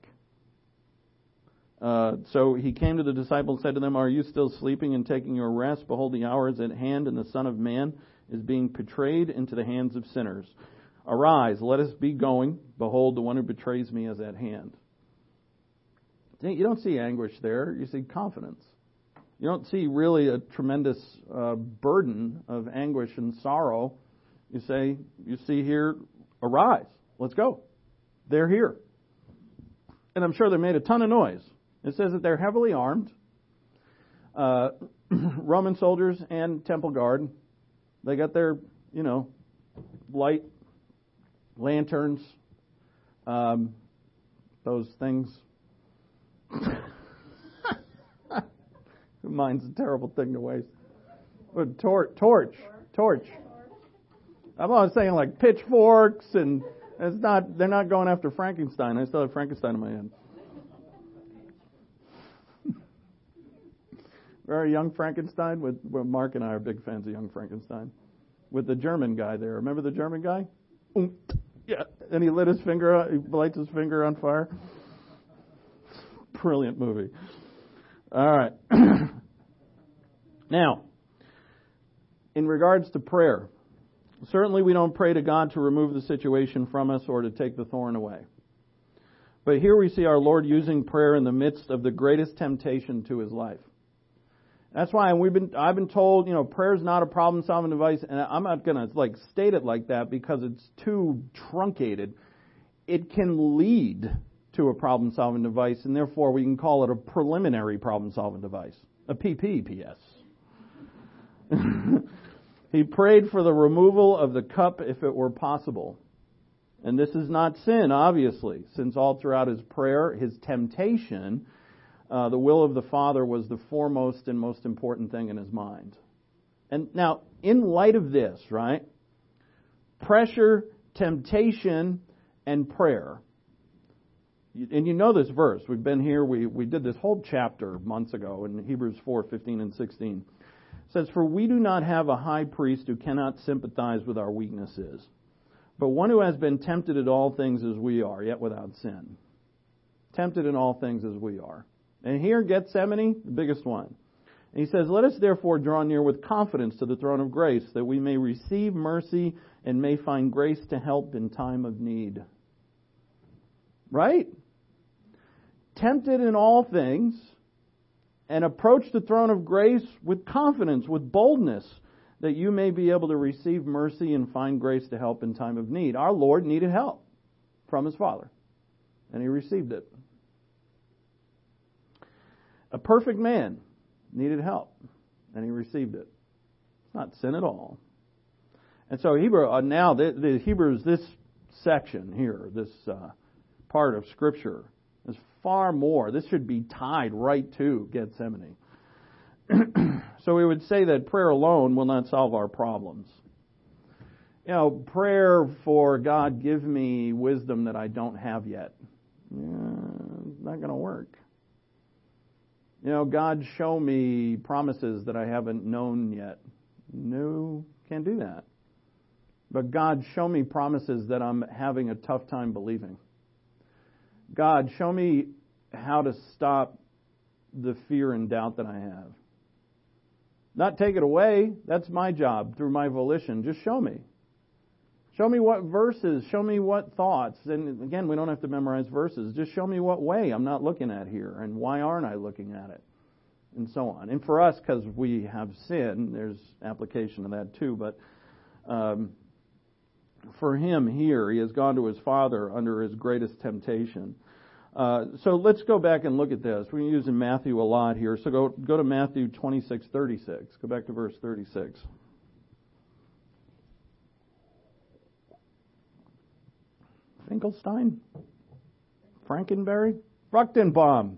So he came to the disciples and said to them, are you still sleeping and taking your rest? Behold, the hour is at hand, and the Son of Man is being betrayed into the hands of sinners. Arise, let us be going. Behold, the one who betrays me is at hand. You don't see anguish there. You see confidence. You don't see really a tremendous burden of anguish and sorrow. You see here, arise, let's go. They're here. And I'm sure they made a ton of noise. It says that they're heavily armed. Roman soldiers and temple guard. They got their, light lanterns, those things. Mine's a terrible thing to waste. But torch. I'm always saying like pitchforks, and they're not going after Frankenstein. I still have Frankenstein in my head. Very Young Frankenstein with Mark and I are big fans of Young Frankenstein. With the German guy there. Remember the German guy? Yeah. And he lights his finger on fire. Brilliant movie. All right. Now, in regards to prayer, certainly we don't pray to God to remove the situation from us or to take the thorn away. But here we see our Lord using prayer in the midst of the greatest temptation to His life. That's why I've been told, prayer is not a problem-solving device, and I'm not going to state it like that because it's too truncated. It can lead to a problem-solving device, and therefore we can call it a preliminary problem-solving device, a PPPS. He prayed for the removal of the cup if it were possible. And this is not sin, obviously, since all throughout his prayer, his temptation, the will of the Father was the foremost and most important thing in his mind. And now, in light of this, right, pressure, temptation, and prayer. And you know this verse. We've been here. We did this whole chapter months ago in Hebrews 4:15 and 16. It says, for we do not have a high priest who cannot sympathize with our weaknesses, but one who has been tempted in all things as we are, yet without sin. Tempted in all things as we are. And here, Gethsemane, the biggest one. And he says, let us therefore draw near with confidence to the throne of grace, that we may receive mercy and may find grace to help in time of need. Right? Tempted in all things, and approach the throne of grace with confidence, with boldness, that you may be able to receive mercy and find grace to help in time of need. Our Lord needed help from His Father, and He received it. A perfect man needed help, and He received it. It's not sin at all. And so now the Hebrews, this section here, this part of Scripture, is far more. This should be tied right to Gethsemane. So we would say that prayer alone will not solve our problems. Prayer for God, give me wisdom that I don't have yet. Not going to work. God, show me promises that I haven't known yet. No, can't do that. But God, show me promises that I'm having a tough time believing. God, show me how to stop the fear and doubt that I have. Not take it away. That's my job through my volition. Just show me. Show me what verses. Show me what thoughts. And again, we don't have to memorize verses. Just show me what way I'm not looking at here and why aren't I looking at it, and so on. And for us, because we have sin, there's application of that too. But for him here, he has gone to his Father under his greatest temptation. So let's go back and look at this. We're using Matthew a lot here. So go to Matthew 26:36. Go back to verse 36. Finkelstein? Frankenberry? Fruchtenbaum.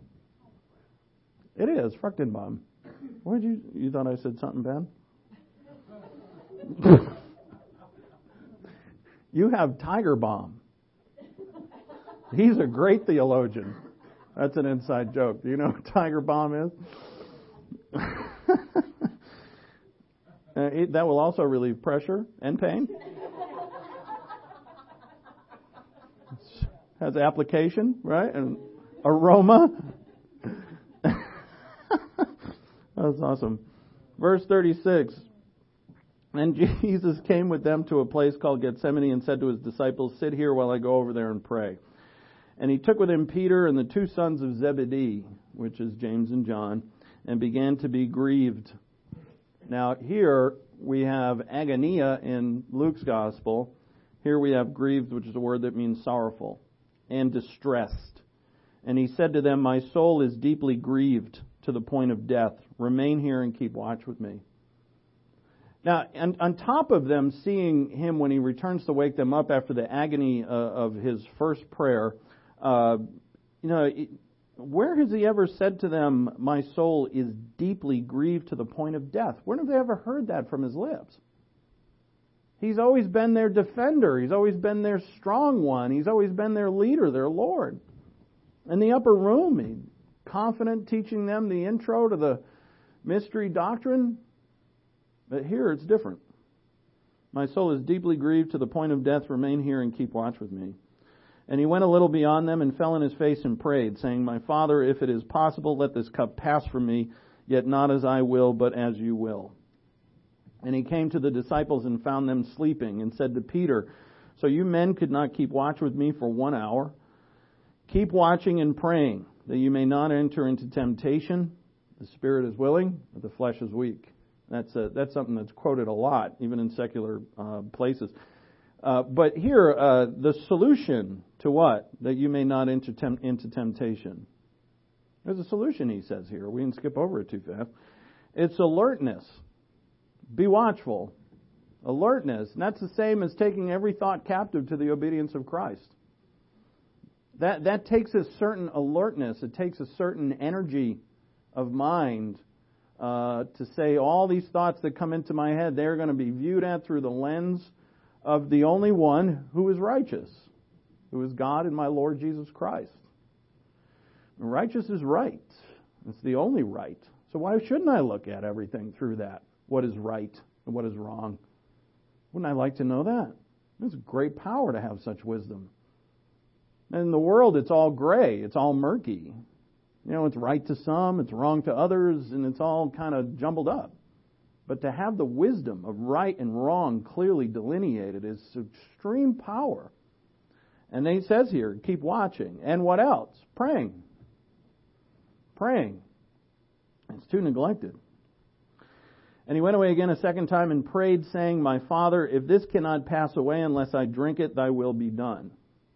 It is, Fruchtenbaum. What did you thought I said something bad? You have Tiger Bomb. He's a great theologian. That's an inside joke. Do you know what Tiger Bomb is? That will also relieve pressure and pain. Has application, right? And aroma. That's awesome. Verse 36. And Jesus came with them to a place called Gethsemane and said to his disciples, "Sit here while I go over there and pray." And he took with him Peter and the two sons of Zebedee, which is James and John, and began to be grieved. Now here we have agonia in Luke's gospel. Here we have grieved, which is a word that means sorrowful, and distressed. And he said to them, "My soul is deeply grieved to the point of death. Remain here and keep watch with me." Now, on top of them seeing him when he returns to wake them up after the agony of his first prayer, where has he ever said to them, "My soul is deeply grieved to the point of death"? When have they ever heard that from his lips? He's always been their defender. He's always been their strong one. He's always been their leader, their Lord. In the upper room, he's confident teaching them the intro to the mystery doctrine. But here it's different. "My soul is deeply grieved to the point of death. Remain here and keep watch with me." And he went a little beyond them and fell on his face and prayed, saying, "My Father, if it is possible, let this cup pass from me, yet not as I will, but as you will." And he came to the disciples and found them sleeping, and said to Peter, "So you men could not keep watch with me for 1 hour? Keep watching and praying, that you may not enter into temptation. The spirit is willing, but the flesh is weak." That's something that's quoted a lot, even in secular places. But here, the solution to what? That you may not enter into temptation. There's a solution, he says here. We can skip over it too fast. It's alertness. Be watchful. Alertness. And that's the same as taking every thought captive to the obedience of Christ. That takes a certain alertness. It takes a certain energy of mind to say all these thoughts that come into my head, they're going to be viewed at through the lens of the only one who is righteous, who is God and my Lord Jesus Christ. And righteous is right. It's the only right. So why shouldn't I look at everything through that? What is right and what is wrong? Wouldn't I like to know that? It's great power to have such wisdom. And in the world, it's all gray. It's all murky. It's right to some, it's wrong to others, and it's all kind of jumbled up. But to have the wisdom of right and wrong clearly delineated is extreme power. And then he says here, keep watching. And what else? Praying. Praying. It's too neglected. And he went away again a second time and prayed, saying, "My Father, if this cannot pass away unless I drink it, thy will be done."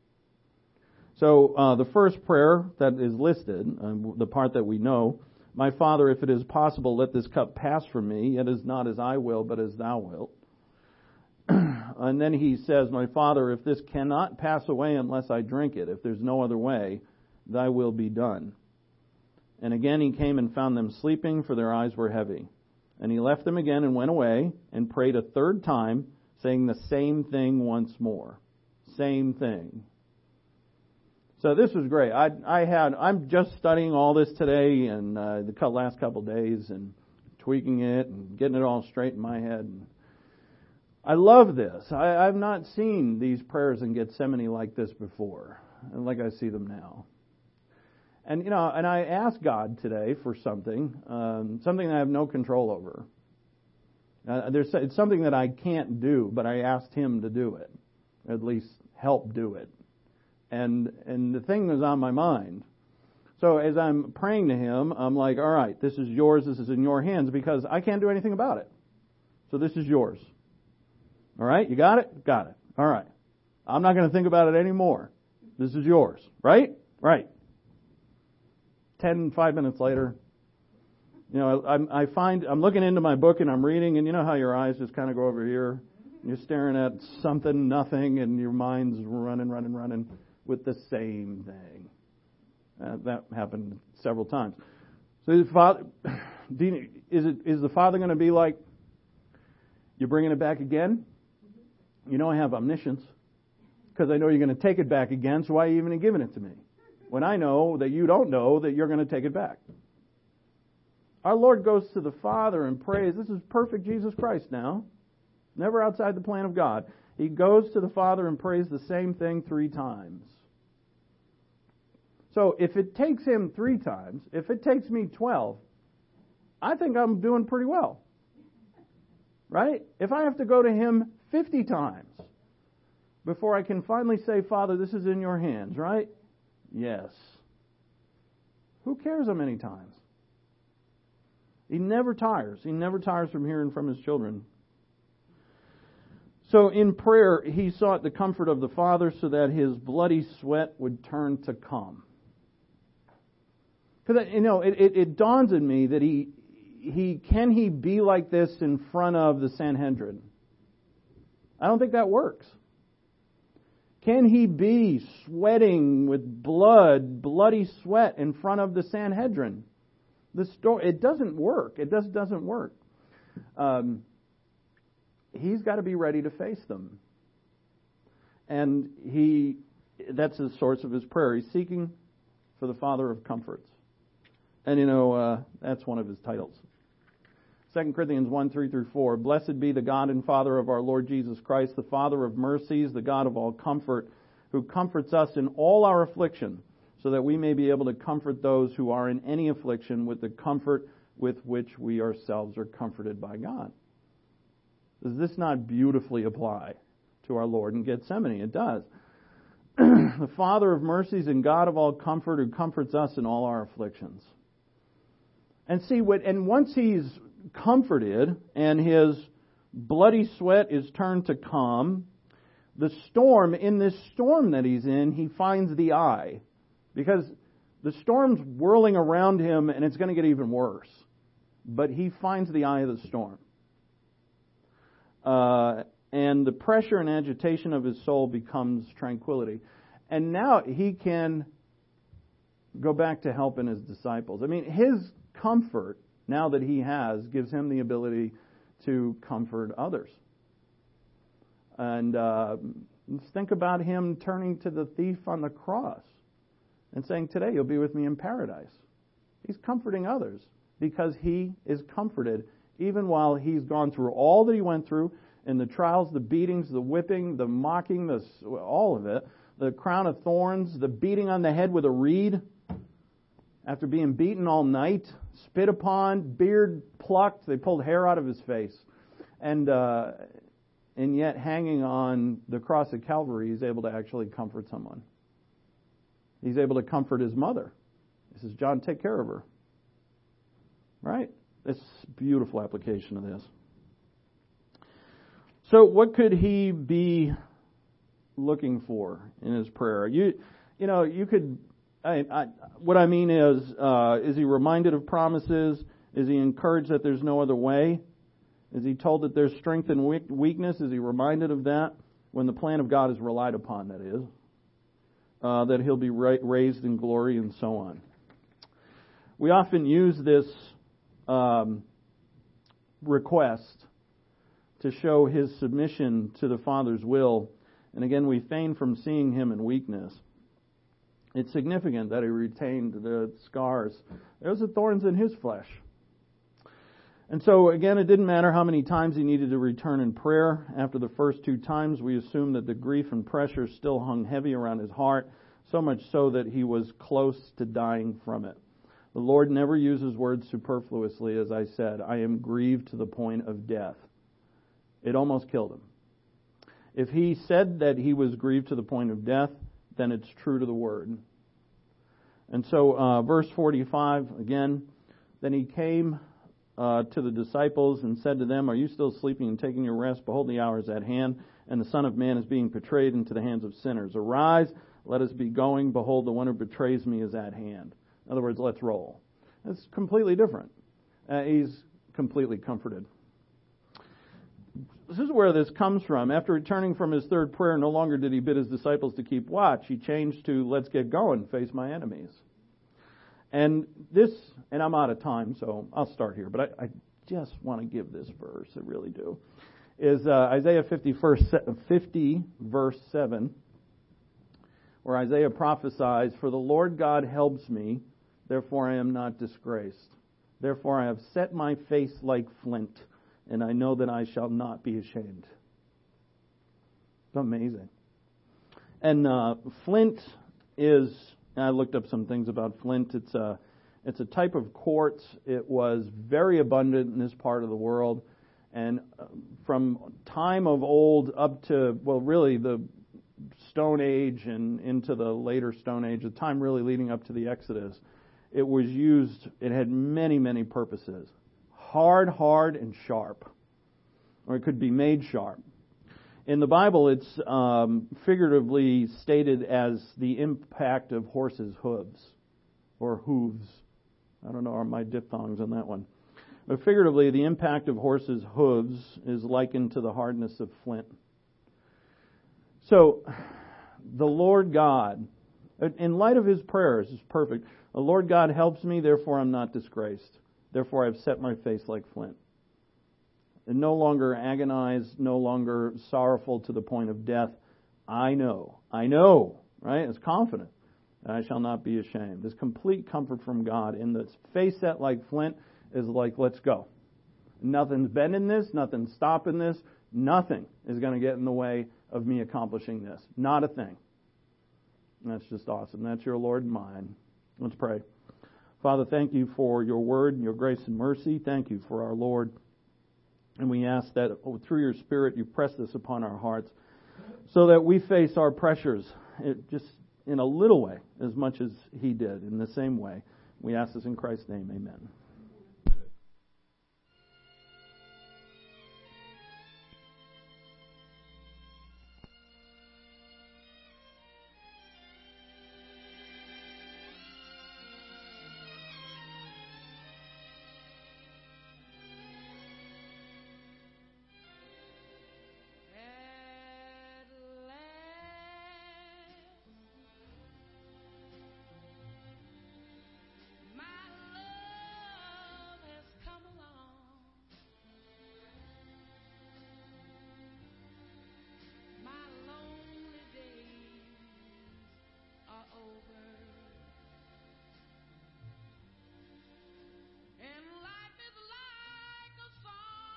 So the first prayer that is listed, the part that we know, "My Father, if it is possible, let this cup pass from me, yet is not as I will, but as thou wilt." And then he says, "My Father, if this cannot pass away unless I drink it, if there's no other way, thy will be done." And again he came and found them sleeping, for their eyes were heavy. And he left them again and went away and prayed a third time, saying the same thing once more. Same thing. So this was great. I'm just studying all this today and the last couple of days and tweaking it and getting it all straight in my head. I love this. I've not seen these prayers in Gethsemane like this before, and like I see them now. And and I asked God today for something that I have no control over. It's something that I can't do, but I asked Him to do it, at least help do it. And the thing was on my mind. So as I'm praying to Him, I'm like, all right, this is yours, this is in your hands, because I can't do anything about it. So this is yours. All right, you got it? Got it. All right. I'm not going to think about it anymore. This is yours. Right? Right. 5 minutes later, I'm looking into my book and I'm reading, and you know how your eyes just kind of go over here? You're staring at something, nothing, and your mind's running with the same thing. That happened several times. So is the Father going to be like, You bringing it back again? You know I have omniscience because I know you're going to take it back again, so why are you even giving it to me? When I know that you don't know that you're going to take it back. Our Lord goes to the Father and prays. This is perfect Jesus Christ now. Never outside the plan of God. He goes to the Father and prays the same thing 3 times. So if it takes him 3 times, if it takes me 12, I think I'm doing pretty well. Right? If I have to go to him 50 times before I can finally say, Father, this is in your hands, right? Yes. Who cares how many times? He never tires. He never tires from hearing from his children. So in prayer, he sought the comfort of the Father so that his bloody sweat would turn to calm. Because, it dawns on me that can he be like this in front of the Sanhedrin? I don't think that works. Can he be sweating with bloody sweat in front of the Sanhedrin? It doesn't work. It just doesn't work. He's got to be ready to face them. And that's the source of his prayer. He's seeking for the Father of comforts. And that's one of his titles. 2 Corinthians 1:3-4. Blessed be the God and Father of our Lord Jesus Christ, the Father of mercies, the God of all comfort, who comforts us in all our affliction, so that we may be able to comfort those who are in any affliction with the comfort with which we ourselves are comforted by God. Does this not beautifully apply to our Lord in Gethsemane? It does. The Father of mercies and God of all comfort, who comforts us in all our afflictions. And once he's comforted and his bloody sweat is turned to calm, in this storm that he's in, he finds the eye. Because the storm's whirling around him and it's going to get even worse. But he finds the eye of the storm. And the pressure and agitation of his soul becomes tranquility. And now he can go back to helping his disciples. I mean, his comfort, now that he has, gives him the ability to comfort others. And let's think about him turning to the thief on the cross and saying, today you'll be with me in paradise. He's comforting others because he is comforted even while he's gone through all that he went through, and the trials, the beatings, the whipping, the mocking, all of it, the crown of thorns, the beating on the head with a reed after being beaten all night, spit upon, beard plucked, they pulled hair out of his face. And yet hanging on the cross of Calvary, he's able to actually comfort someone. He's able to comfort his mother. He says, John, take care of her. Right? It's a beautiful application of this. So what could he be looking for in his prayer? You could. What I mean is he reminded of promises? Is he encouraged that there's no other way? Is he told that there's strength and weakness? Is he reminded of that when the plan of God is relied upon? That is, that he'll be raised in glory and so on. We often use this request to show his submission to the Father's will. And again, we feign from seeing him in weakness. It's significant that he retained the scars. Those are thorns in his flesh. And so, again, it didn't matter how many times he needed to return in prayer. After the first 2 times, we assume that the grief and pressure still hung heavy around his heart, so much so that he was close to dying from it. The Lord never uses words superfluously, as I said. I am grieved to the point of death. It almost killed him. If he said that he was grieved to the point of death, then it's true to the word. And so, verse 45, again, then he came to the disciples and said to them, are you still sleeping and taking your rest? Behold, the hour is at hand, and the Son of Man is being betrayed into the hands of sinners. Arise, let us be going. Behold, the one who betrays me is at hand. In other words, let's roll. It's completely different. He's completely comforted. This is where this comes from. After returning from his third prayer, no longer did he bid his disciples to keep watch. He changed to, let's get going, face my enemies. And I'm out of time, so I'll start here, but I just want to give this verse, I really do. is Isaiah 50, verse 7, where Isaiah prophesies, "For the Lord God helps me, therefore I am not disgraced. Therefore I have set my face like flint, and I know that I shall not be ashamed." It's amazing. And flint is, I looked up some things about flint. It's a type of quartz. It was very abundant in this part of the world. And from time of old up to, well, really the Stone Age and into the later Stone Age, the time really leading up to the Exodus, it was used, it had many, many purposes. Hard, and sharp. Or it could be made sharp. In the Bible, it's figuratively stated as the impact of horses' hooves. Or hooves. I don't know, are my diphthongs on that one. But figuratively, the impact of horses' hooves is likened to the hardness of flint. So, the Lord God, in light of his prayers, is perfect. The Lord God helps me, therefore I'm not disgraced. Therefore I've set my face like flint. And no longer agonized, no longer sorrowful to the point of death. I know, right? It's confident. And I shall not be ashamed. There's complete comfort from God. In this face set like flint is like, let's go. Nothing's bending this, nothing's stopping this, nothing is going to get in the way of me accomplishing this. Not a thing. And that's just awesome. That's your Lord and mine. Let's pray. Father, thank you for your word and your grace and mercy. Thank you for our Lord. And we ask that through your Spirit you press this upon our hearts so that we face our pressures just in a little way as much as he did in the same way. We ask this in Christ's name. Amen.